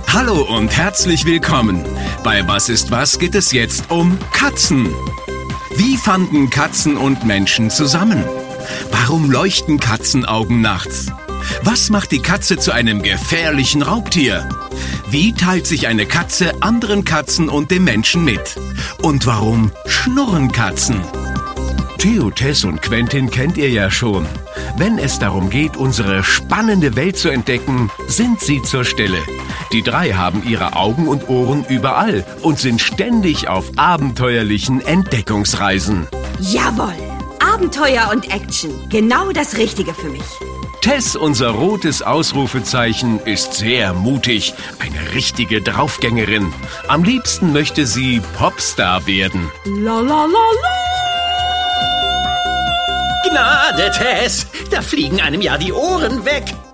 Hallo und herzlich willkommen. Bei Was ist was geht es jetzt um Katzen. Wie fanden Katzen und Menschen zusammen? Warum leuchten Katzenaugen nachts? Was macht die Katze zu einem gefährlichen Raubtier? Wie teilt sich eine Katze anderen Katzen und dem Menschen mit? Und warum schnurren Katzen? Theo, Tess und Quentin kennt ihr ja schon. Wenn es darum geht, unsere spannende Welt zu entdecken, sind sie zur Stelle. Die drei haben ihre Augen und Ohren überall und sind ständig auf abenteuerlichen Entdeckungsreisen. Jawohl! Abenteuer und Action. Genau das Richtige für mich. Tess, unser rotes Ausrufezeichen, ist sehr mutig. Eine richtige Draufgängerin. Am liebsten möchte sie Popstar werden. La la la la! Gnade, Tess, da fliegen einem ja die Ohren weg.